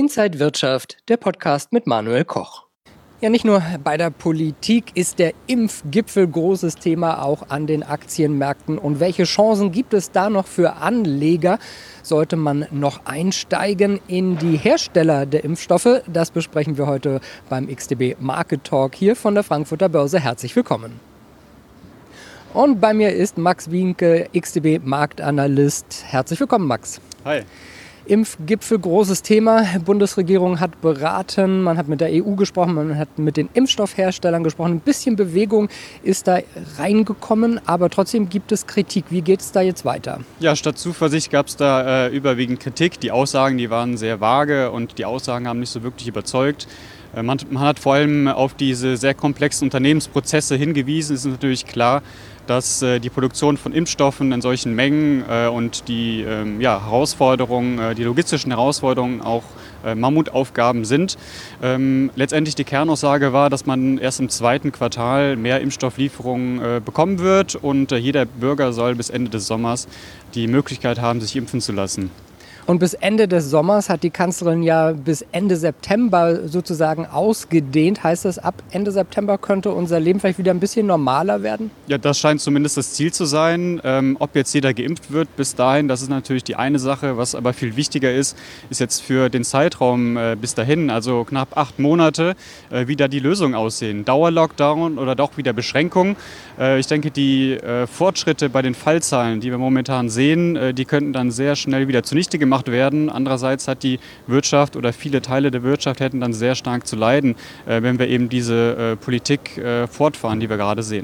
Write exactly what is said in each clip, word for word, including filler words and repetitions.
Inside Wirtschaft, der Podcast mit Manuel Koch. Ja, nicht nur bei der Politik ist der Impfgipfel großes Thema, auch an den Aktienmärkten. Und welche Chancen gibt es da noch für Anleger? Sollte man noch einsteigen in die Hersteller der Impfstoffe? Das besprechen wir heute beim X T B Market Talk hier von der Frankfurter Börse. Herzlich willkommen. Und bei mir ist Max Wienke, X T B Marktanalyst. Herzlich willkommen, Max. Hi. Impfgipfel, großes Thema. Die Bundesregierung hat beraten, man hat mit der E U gesprochen, man hat mit den Impfstoffherstellern gesprochen. Ein bisschen Bewegung ist da reingekommen, aber trotzdem gibt es Kritik. Wie geht es da jetzt weiter? Ja, statt Zuversicht gab es da äh, überwiegend Kritik. Die Aussagen, die waren sehr vage und die Aussagen haben nicht so wirklich überzeugt. Äh, man, man hat vor allem auf diese sehr komplexen Unternehmensprozesse hingewiesen. Es ist natürlich klar, dass äh, die Produktion von Impfstoffen in solchen Mengen äh, und die ähm, ja, Herausforderungen, äh, die logistischen Herausforderungen auch äh, Mammutaufgaben sind. Ähm, letztendlich die Kernaussage war, dass man erst im zweiten Quartal mehr Impfstofflieferungen äh, bekommen wird und äh, jeder Bürger soll bis Ende des Sommers die Möglichkeit haben, sich impfen zu lassen. Und bis Ende des Sommers hat die Kanzlerin ja bis Ende September sozusagen ausgedehnt. Heißt das, ab Ende September könnte unser Leben vielleicht wieder ein bisschen normaler werden? Ja, das scheint zumindest das Ziel zu sein. Ähm, ob jetzt jeder geimpft wird bis dahin, das ist natürlich die eine Sache. Was aber viel wichtiger ist, ist jetzt für den Zeitraum äh, bis dahin, also knapp acht Monate, äh, wie da die Lösungen aussehen. Dauerlockdown oder doch wieder Beschränkung. Äh, ich denke, die äh, Fortschritte bei den Fallzahlen, die wir momentan sehen, äh, die könnten dann sehr schnell wieder zunichte gemacht werden. Andererseits hat die Wirtschaft oder viele Teile der Wirtschaft hätten dann sehr stark zu leiden, äh, wenn wir eben diese äh, Politik äh, fortfahren, die wir gerade sehen.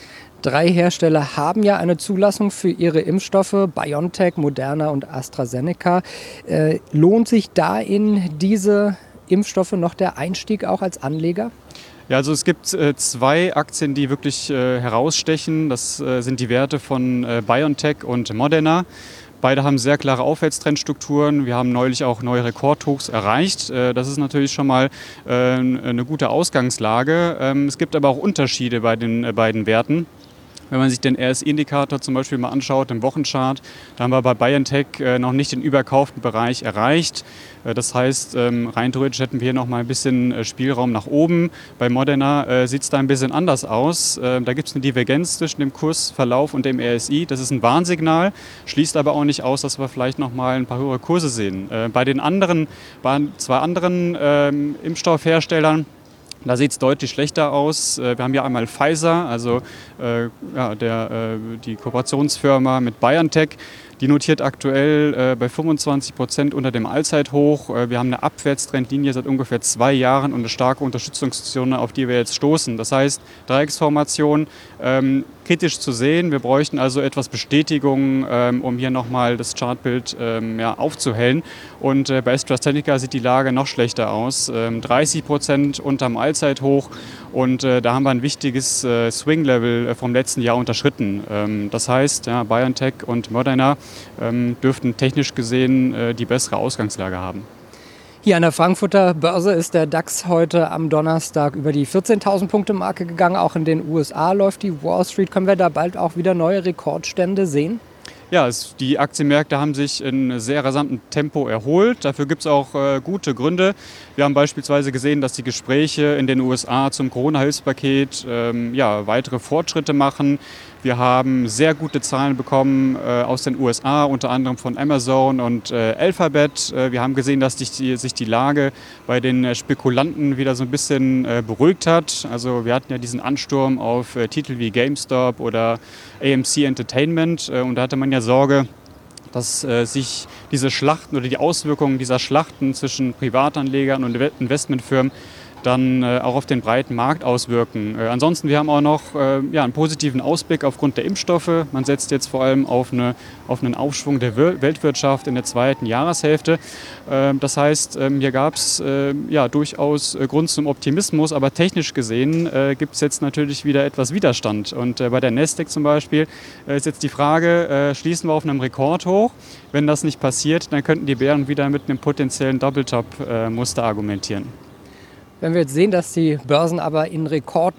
Drei Hersteller haben ja eine Zulassung für ihre Impfstoffe, BioNTech, Moderna und AstraZeneca. Äh, lohnt sich da in diese Impfstoffe noch der Einstieg auch als Anleger? Ja, also es gibt äh, zwei Aktien, die wirklich äh, herausstechen. Das äh, sind die Werte von äh, BioNTech und Moderna. Beide haben sehr klare Aufwärtstrendstrukturen. Wir haben neulich auch neue Rekordhochs erreicht. Das ist natürlich schon mal eine gute Ausgangslage. Es gibt aber auch Unterschiede bei den beiden Werten. Wenn man sich den R S I-Indikator zum Beispiel mal anschaut, im Wochenchart, da haben wir bei BioNTech noch nicht den überkauften Bereich erreicht. Das heißt, rein theoretisch hätten wir hier noch mal ein bisschen Spielraum nach oben. Bei Moderna sieht es da ein bisschen anders aus. Da gibt es eine Divergenz zwischen dem Kursverlauf und dem R S I. Das ist ein Warnsignal, schließt aber auch nicht aus, dass wir vielleicht noch mal ein paar höhere Kurse sehen. Bei den anderen, bei zwei anderen ähm, Impfstoffherstellern, da sieht es deutlich schlechter aus. Wir haben ja einmal Pfizer, also äh, ja, der, äh, die Kooperationsfirma mit BioNTech. Die notiert aktuell äh, bei fünfundzwanzig Prozent unter dem Allzeithoch. Äh, wir haben eine Abwärtstrendlinie seit ungefähr zwei Jahren und eine starke Unterstützungszone, auf die wir jetzt stoßen. Das heißt, Dreiecksformation ähm, kritisch zu sehen. Wir bräuchten also etwas Bestätigung, ähm, um hier nochmal das Chartbild ähm, ja, aufzuhellen. Und äh, bei AstraZeneca sieht die Lage noch schlechter aus. Ähm, dreißig Prozent unterm Allzeithoch. Und äh, da haben wir ein wichtiges äh, Swing-Level äh, vom letzten Jahr unterschritten. Ähm, das heißt, ja, BioNTech und Moderna ähm, dürften technisch gesehen äh, die bessere Ausgangslage haben. Hier an der Frankfurter Börse ist der DAX heute am Donnerstag über die vierzehntausend Punkte Marke gegangen. Auch in den U S A läuft die Wall Street. Können wir da bald auch wieder neue Rekordstände sehen? Ja, es, die Aktienmärkte haben sich in sehr rasantem Tempo erholt. Dafür gibt es auch äh, gute Gründe. Wir haben beispielsweise gesehen, dass die Gespräche in den U S A zum Corona-Hilfspaket ähm, ja, weitere Fortschritte machen. Wir haben sehr gute Zahlen bekommen äh, aus den U S A, unter anderem von Amazon und äh, Alphabet. Äh, wir haben gesehen, dass die, sich die Lage bei den äh, Spekulanten wieder so ein bisschen äh, beruhigt hat. Also wir hatten ja diesen Ansturm auf äh, Titel wie GameStop oder A M C Entertainment äh, und da hatte man ja Sorge, dass äh, sich diese Schlachten oder die Auswirkungen dieser Schlachten zwischen Privatanlegern und Investmentfirmen dann äh, auch auf den breiten Markt auswirken. Äh, ansonsten, wir haben auch noch äh, ja, einen positiven Ausblick aufgrund der Impfstoffe. Man setzt jetzt vor allem auf, eine, auf einen Aufschwung der Wir- Weltwirtschaft in der zweiten Jahreshälfte. Äh, das heißt, äh, hier gab es äh, ja, durchaus äh, Grund zum Optimismus, aber technisch gesehen äh, gibt es jetzt natürlich wieder etwas Widerstand. Und äh, bei der Nasdaq zum Beispiel äh, ist jetzt die Frage, äh, schließen wir auf einem Rekordhoch? Wenn das nicht passiert, dann könnten die Bären wieder mit einem potenziellen Doppeltop-Muster argumentieren. Wenn wir jetzt sehen, dass die Börsen aber in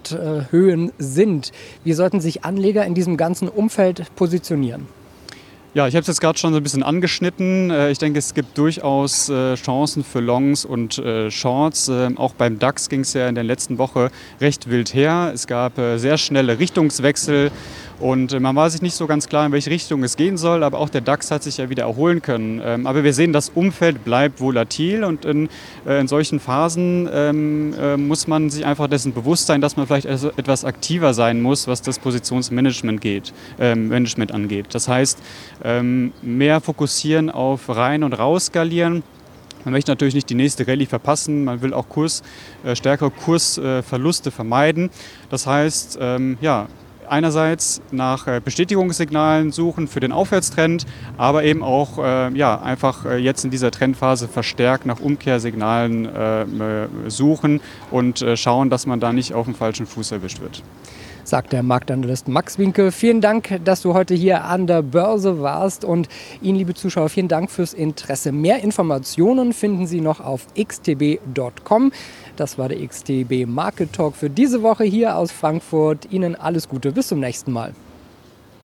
Rekordhöhen sind, wie sollten sich Anleger in diesem ganzen Umfeld positionieren? Ja, ich habe es jetzt gerade schon so ein bisschen angeschnitten. Äh, Ich denke, es gibt durchaus äh, Chancen für Longs und äh, Shorts. Ähm, Auch beim DAX ging es ja in der letzten Woche recht wild her. Es gab äh, sehr schnelle Richtungswechsel und äh, man war sich nicht so ganz klar, in welche Richtung es gehen soll. Aber auch der DAX hat sich ja wieder erholen können. Ähm, Aber wir sehen, das Umfeld bleibt volatil und in, äh, in solchen Phasen ähm, äh, muss man sich einfach dessen bewusst sein, dass man vielleicht also etwas aktiver sein muss, was das Positionsmanagement geht, ähm, Management angeht. Das heißt, ähm, mehr fokussieren auf rein und raus skalieren. Man möchte natürlich nicht die nächste Rallye verpassen, man will auch Kurs, äh, stärkere Kursverluste äh, vermeiden. Das heißt, ähm, ja, einerseits nach äh, Bestätigungssignalen suchen für den Aufwärtstrend, aber eben auch äh, ja, einfach äh, jetzt in dieser Trendphase verstärkt nach Umkehrsignalen äh, suchen und äh, schauen, dass man da nicht auf dem falschen Fuß erwischt wird. Sagt der Marktanalyst Max Winke. Vielen Dank, dass du heute hier an der Börse warst und Ihnen, liebe Zuschauer, vielen Dank fürs Interesse. Mehr Informationen finden Sie noch auf x t b punkt com. Das war der X T B Market Talk für diese Woche hier aus Frankfurt. Ihnen alles Gute, bis zum nächsten Mal.